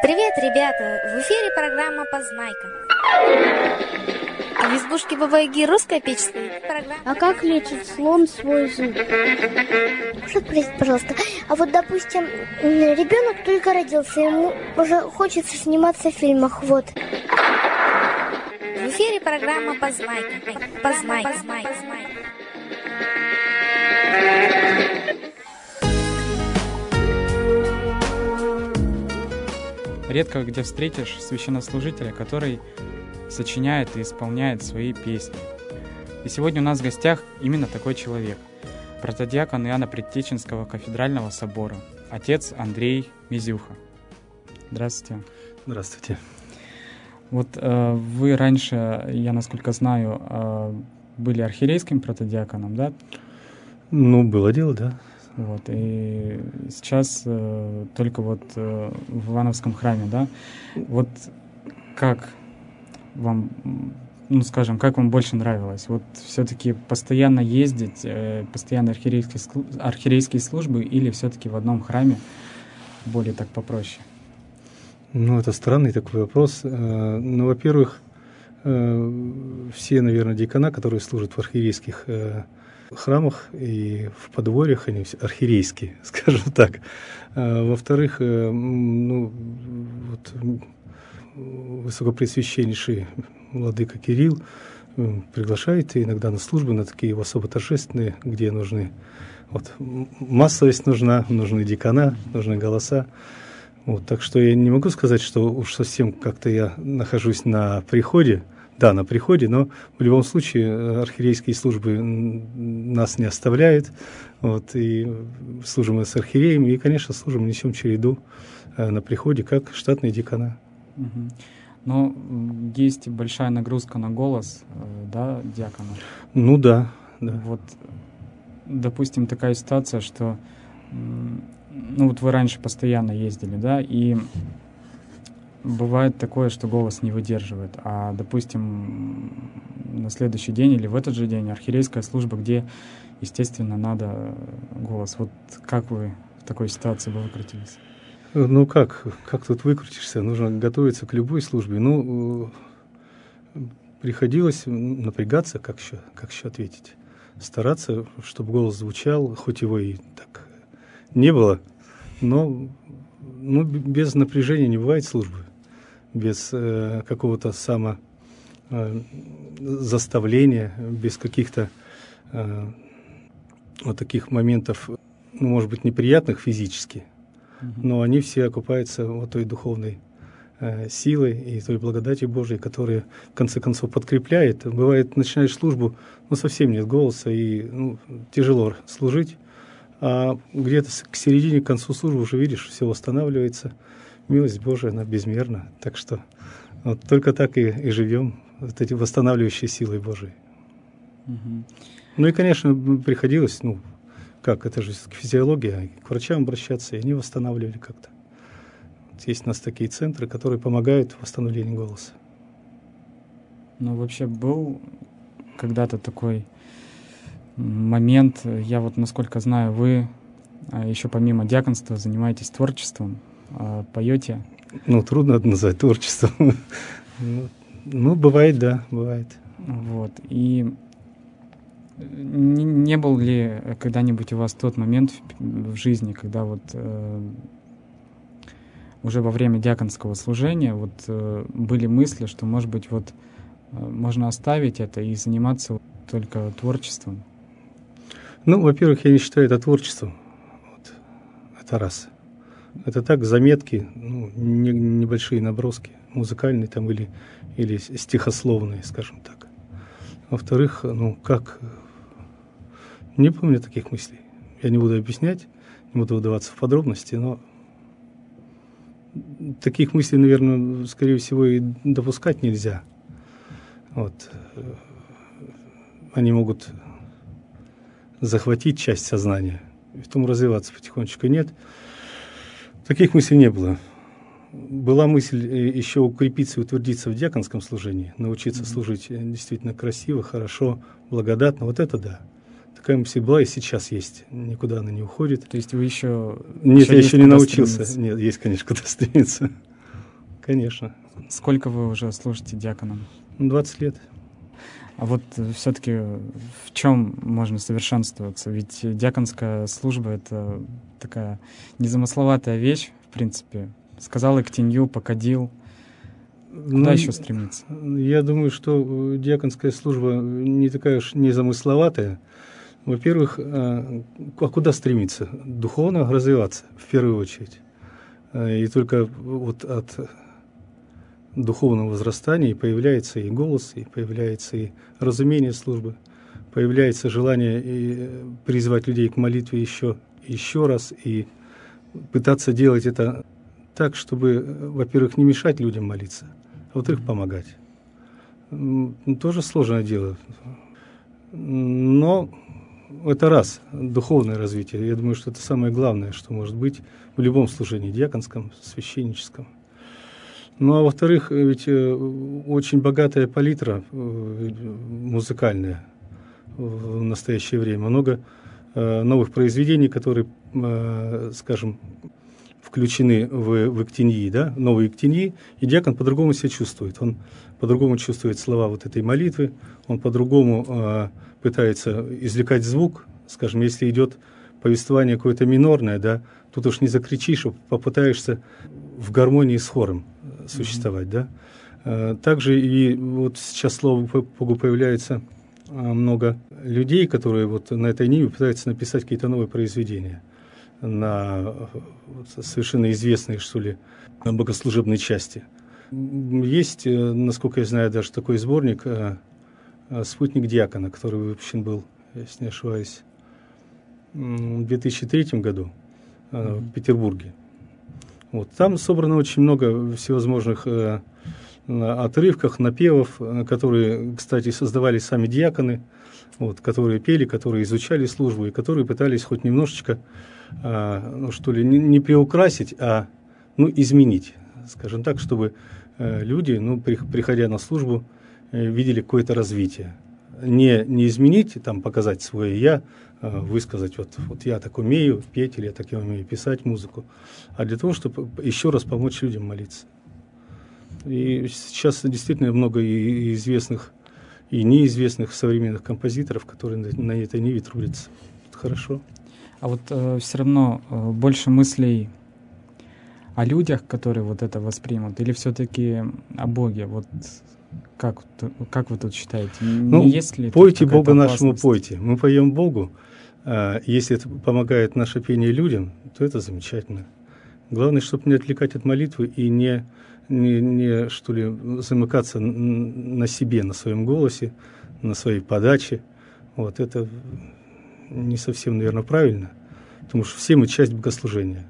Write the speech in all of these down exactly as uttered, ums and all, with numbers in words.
Привет, ребята! В эфире программа «Познайка». А в избушке Бабы-Яги русская печь стоит. Программа... А как лечит слон свой зуб? Можно спросить, пожалуйста, а вот, допустим, ребенок только родился, ему уже хочется сниматься в фильмах, вот. В эфире программа «Познайка». Познайка. Познайка. Редко где встретишь священнослужителя, который сочиняет и исполняет свои песни. И сегодня у нас в гостях именно такой человек. Протодиакон Иоанна Предтеченского кафедрального собора, отец Андрей Мизюха. Здравствуйте. Здравствуйте. Вот э, вы раньше, я насколько знаю, э, были архиерейским протодиаконом, да? Ну, было дело, да. Вот, и сейчас э, только вот э, в Ивановском храме, да? Вот как вам, ну, скажем, как вам больше нравилось? Вот все-таки постоянно ездить, э, постоянно архиерейские, архиерейские службы или все-таки в одном храме более так попроще? Ну, это странный такой вопрос. Ну, во-первых, все, наверное, диакона, которые служат в архиерейских храмах и в подворьях, они все архиерейские, скажем так. Во-вторых, ну, вот, высокопреосвященнейший владыка Кирилл приглашает иногда на службы, на такие особо торжественные, где нужны, вот, массовость нужна, нужны диакона, нужны голоса. Вот, так что я не могу сказать, что уж совсем как-то я нахожусь на приходе. Да, на приходе, но в любом случае архиерейские службы нас не оставляют. Вот, и служим мы с архиереем, и, конечно, служим, несем череду на приходе, как штатные диакона. Угу. Но есть большая нагрузка на голос, да, диакона? Ну да, да. Вот, допустим, такая ситуация, что, ну вот вы раньше постоянно ездили, да, и бывает такое, что голос не выдерживает, а, допустим, на следующий день или в этот же день архиерейская служба, где, естественно, надо голос. Вот как вы в такой ситуации бы выкрутились? Ну как, как тут выкрутишься? Нужно готовиться к любой службе. Ну, приходилось напрягаться, как еще, как еще ответить. Стараться, чтобы голос звучал, хоть его и так не было, но ну, без напряжения не бывает службы. Без э, какого-то само э, заставления, без каких-то э, вот таких моментов, ну, может быть, неприятных физически, mm-hmm. но они все окупаются вот той духовной э, силой и той благодатью Божией, которая, в конце концов, подкрепляет. Бывает, начинаешь службу, ну, совсем нет голоса, и ну, тяжело служить, а где-то к середине, к концу службы уже видишь, все восстанавливается. Милость Божия, она безмерна. Так что вот только так и, и живем, вот эти восстанавливающие силы Божией. Угу. Ну и, конечно, приходилось, ну, как, это же физиология, к врачам обращаться, и они восстанавливали как-то. Вот есть у нас такие центры, которые помогают в восстановлении голоса. Ну, вообще был когда-то такой момент, я вот, насколько знаю, вы еще помимо диаконства занимаетесь творчеством, поете? Ну, трудно это назвать творчеством. Ну, бывает, да, бывает. Вот. И не, не был ли когда-нибудь у вас тот момент в, в жизни, когда вот э, уже во время диаконского служения вот э, были мысли, что, может быть, вот э, можно оставить это и заниматься только творчеством? Ну, во-первых, я не считаю это творчеством. Вот. Это раз. Это так, заметки, ну, не, небольшие наброски, музыкальные там или, или стихословные, скажем так. Во-вторых, ну, как... Не помню таких мыслей. Я не буду объяснять, не буду вдаваться в подробности, но таких мыслей, наверное, скорее всего, и допускать нельзя. Вот. Они могут захватить часть сознания, и потом развиваться потихонечку. Нет, таких мыслей не было. Была мысль еще укрепиться и утвердиться в диаконском служении, научиться mm-hmm. служить действительно красиво, хорошо, благодатно. Вот это да. Такая мысль была и сейчас есть. Никуда она не уходит. То есть вы еще... Нет, еще я еще не научился. Стремиться. Нет, есть, конечно, куда стремиться. Конечно. Сколько вы уже служите диаконом? двадцать лет. А вот все-таки в чем можно совершенствоваться? Ведь диаконская служба — это такая незамысловатая вещь, в принципе. Сказал Иктинью, покадил. Куда ну, еще стремиться? Я думаю, что диаконская служба не такая уж незамысловатая. Во-первых, а куда стремиться? Духовно развиваться, в первую очередь. И только вот от духовного возрастания появляется и голос, и появляется и разумение службы, появляется желание и призвать людей к молитве еще, еще раз, и пытаться делать это так, чтобы, во-первых, не мешать людям молиться, а во-вторых, помогать. Тоже сложное дело. Но это раз, духовное развитие. Я думаю, что это самое главное, что может быть в любом служении, диаконском, священническом. Ну, а во-вторых, ведь очень богатая палитра музыкальная в настоящее время. Много новых произведений, которые, скажем, включены в, в Иктиньи, да, новые Иктиньи, и диакон по-другому себя чувствует. Он по-другому чувствует слова вот этой молитвы, он по-другому э, пытается извлекать звук. Скажем, если идет повествование какое-то минорное, да, тут уж не закричишь, а попытаешься в гармонии с хором существовать, mm-hmm. да. Э, также и вот сейчас, слава Богу, появляется э, много людей, которые вот на этой ниве пытаются написать какие-то новые произведения на совершенно известные, что ли, богослужебной части. Есть, насколько я знаю, даже такой сборник «Спутник диакона», который выпущен был, если не ошибаюсь, в две тысячи третьем году в Петербурге. Вот. Там собрано очень много всевозможных отрывков, напевов, которые, кстати, создавали сами диаконы, вот, которые пели, которые изучали службу и которые пытались хоть немножечко, а, ну, что ли, не, не приукрасить, а ну, изменить, скажем так, чтобы э, люди, ну, при, приходя на службу, э, видели какое-то развитие. Не, не изменить, там, показать свое «я», э, высказать, вот, вот я так умею петь, или я так умею писать музыку, а для того, чтобы еще раз помочь людям молиться. И сейчас действительно много и известных, и неизвестных современных композиторов, которые на, на этой ниве трудятся. Это хорошо. А вот э, все равно э, больше мыслей о людях, которые вот это воспримут, или все-таки о Боге? Вот как, как вы тут считаете? Ну, есть ли пойте Бога нашему, пойте. Мы поем Богу. А если это помогает наше пение людям, то это замечательно. Главное, чтобы не отвлекать от молитвы и не, не, не что ли, замыкаться на себе, на своем голосе, на своей подаче. Вот это не совсем, наверное, правильно, потому что все мы часть богослужения.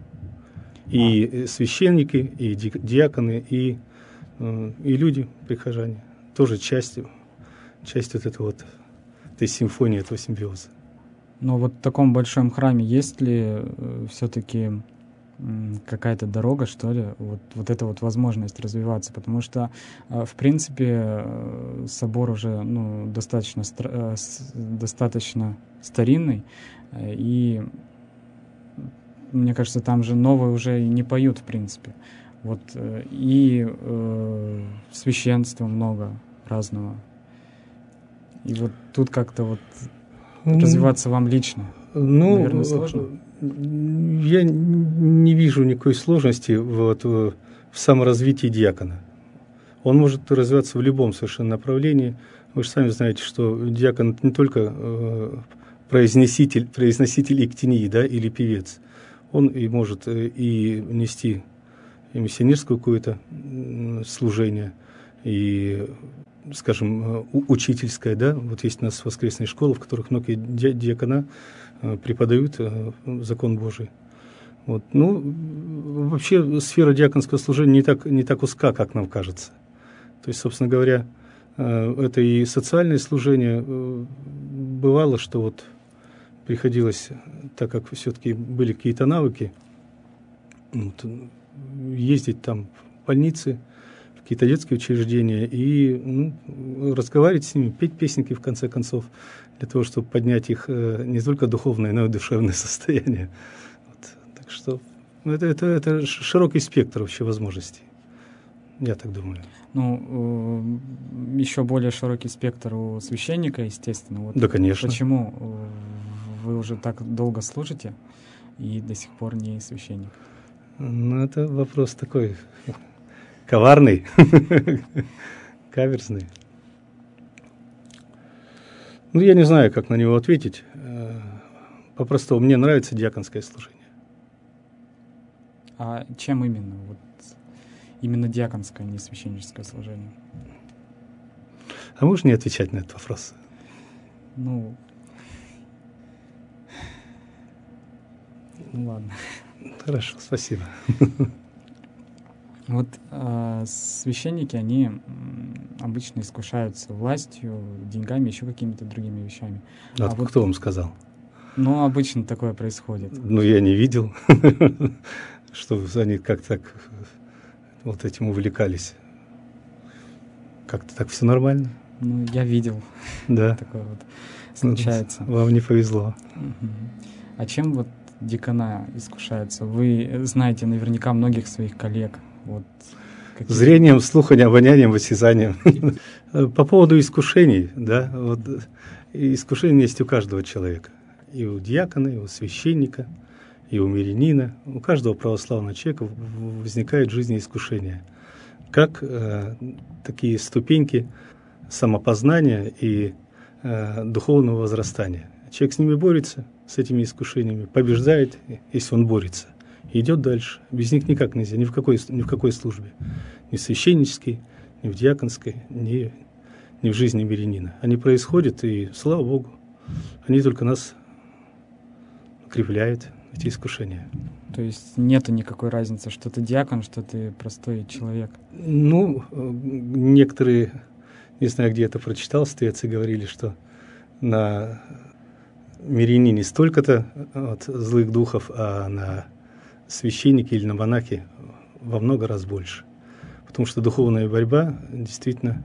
И а. священники, и диаконы, и, и люди, прихожане, тоже часть, часть вот этого вот, этой симфонии, этого симбиоза. Но вот в таком большом храме есть ли все-таки какая-то дорога, что ли, вот, вот эта вот возможность развиваться, потому что, в принципе, собор уже, ну, достаточно, достаточно старинный, и, мне кажется, там же новые уже не поют, в принципе. Вот, и э, священства много разного. И вот тут как-то вот развиваться вам лично, ну, наверное, сложно? Я не вижу никакой сложности вот, в саморазвитии диакона. Он может развиваться в любом совершенно направлении. Вы же сами знаете, что диакон — это не только э, произноситель, произноситель Иктиньи, да, или певец. Он и может и нести и миссионерское какое-то служение, и, скажем, учительское, да. Вот есть у нас воскресные школы, в которых многие диакона преподают закон Божий. Вот. Ну, вообще сфера диаконского служения не так, не так узка, как нам кажется. То есть, собственно говоря, это и социальное служение. Бывало, что вот приходилось, так как все-таки были какие-то навыки, вот, ездить там в больницы, в какие-то детские учреждения и ну, разговаривать с ними, петь песенки, в конце концов, для того, чтобы поднять их э, не только духовное, но и душевное состояние. Вот. Так что это, это, это широкий спектр вообще возможностей. Я так думаю. Ну, э, еще более широкий спектр у священника, естественно. Вот да, конечно. Почему вы уже так долго служите и до сих пор не священник? Ну, это вопрос такой коварный, каверзный. Ну, я не знаю, как на него ответить. По-простому, мне нравится диаконское служение. А чем именно? Вот именно диаконское, не священническое служение? А можешь не отвечать на этот вопрос? Ну, ну ладно. Хорошо, спасибо. Вот э, священники, они м, обычно искушаются властью, деньгами, еще какими-то другими вещами. А, а кто вот, вам сказал? Ну, обычно такое происходит. Ну, я не видел, что они как-то так вот этим увлекались. Как-то так все нормально. Ну, я видел. Да. Такое вот случается. Вам не повезло. Угу. А чем вот дьякона искушаются? Вы знаете наверняка многих своих коллег. Вот, какие... Зрением, слухом, обонянием, осязанием. По поводу искушений, да, вот искушение есть у каждого человека. И у диакона, и у священника, и у мирянина. У каждого православного человека возникает в жизни искушение. Как э, такие ступеньки самопознания и э, духовного возрастания. Человек с ними борется, с этими искушениями, побеждает, если он борется, и идет дальше. Без них никак нельзя, ни в какой, ни в какой службе. Ни в священнической, ни в диаконской, ни, ни в жизни мирянина. Они происходят, и, слава Богу, они только нас укрепляют, эти искушения. То есть нету никакой разницы, что ты диакон, что ты простой человек? Ну, некоторые, не знаю, где это прочитал, стояцы говорили, что на мирянине столько-то вот, злых духов, а на священнике или на монахе во много раз больше. Потому что духовная борьба действительно...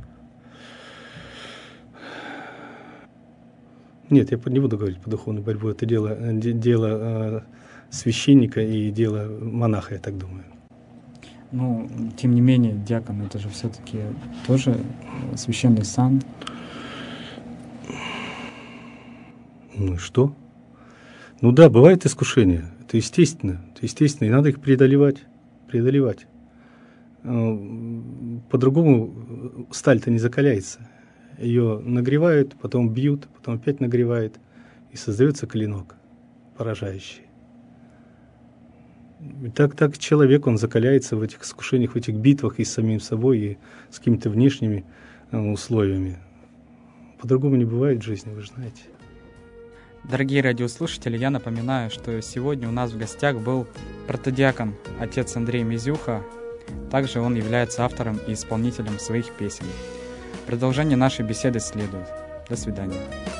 Нет, я не буду говорить по духовной борьбе, это дело, дело священника и дело монаха, я так думаю. Ну, тем не менее, диакон, это же все-таки тоже священный сан. Ну и что? Ну да, бывает искушения, это естественно, это естественно, и надо их преодолевать, преодолевать. По-другому сталь-то не закаляется. Ее нагревают, потом бьют, потом опять нагревают, и создается клинок поражающий. И так, так человек, он закаляется в этих искушениях, в этих битвах и с самим собой, и с какими-то внешними условиями. По-другому не бывает в жизни, вы же знаете. Дорогие радиослушатели, я напоминаю, что сегодня у нас в гостях был протодиакон отец Андрей Мизюха. Также он является автором и исполнителем своих песен. Продолжение нашей беседы следует. До свидания.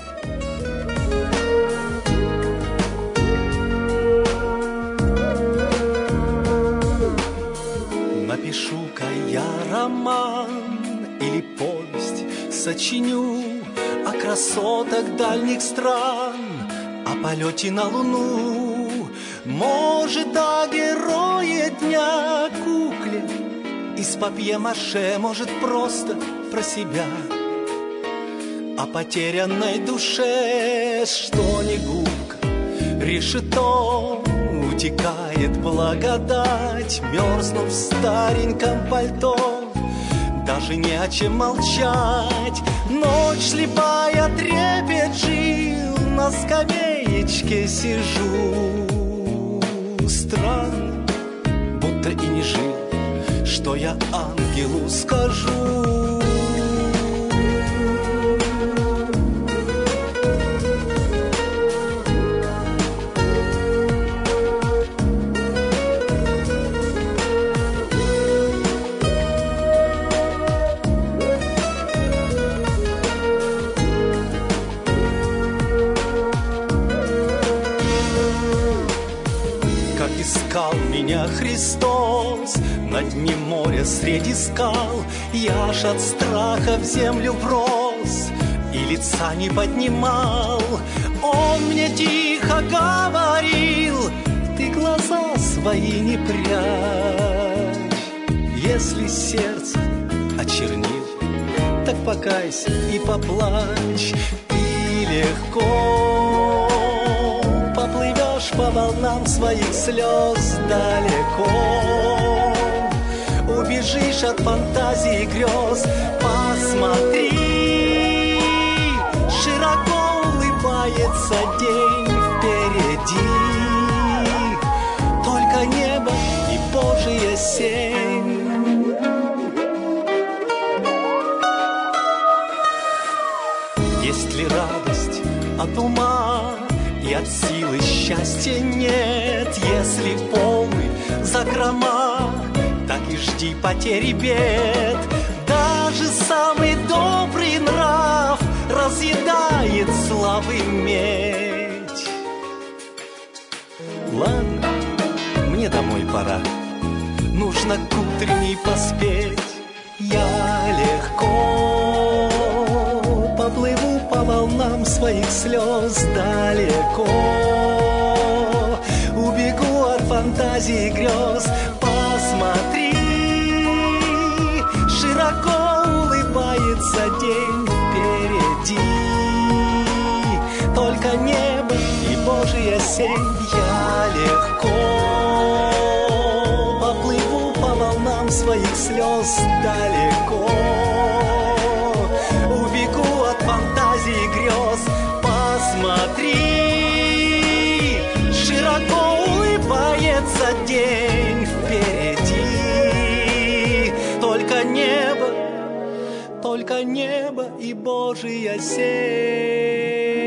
Напишу-ка я роман или повесть сочиню о красотах дальних стран, о полете на Луну, может, о герое дня, кукле из папье-маше, может, просто про себя, о потерянной душе, что не губка, решето, утекает благодать, мерзнув в стареньком пальто, даже не о чем молчать. Ночь слепая, трепет-жил, на скамеечке сижу. Странно, будто и не жил, что я ангелу скажу. Искал меня Христос на дне моря среди скал. Я ж от страха в землю врос и лица не поднимал. Он мне тихо говорил: ты глаза свои не прячь. Если сердце очернил, так покайся и поплачь, и легко поплывешь по волнам своих слез далеко. Убежишь от фантазии и грез. Посмотри, широко улыбается день впереди. Только небо и Божья сень. Есть ли радость от ума, и от силы счастья нет? Если полны закрома, так и жди потери бед. Даже самый добрый нрав разъедает славы медь. Ладно, мне домой пора, нужно к утренней поспеть. Я легко поплыву по волнам своих слез далеко. Убегу от фантазии и грез. Посмотри, широко улыбается день впереди. Только небо и Божья сень. Я легко поплыву по волнам своих слез далеко. Убегу от фантазии и грез. Посмотри, широко улыбается день впереди. Только небо, только небо и Божья сень.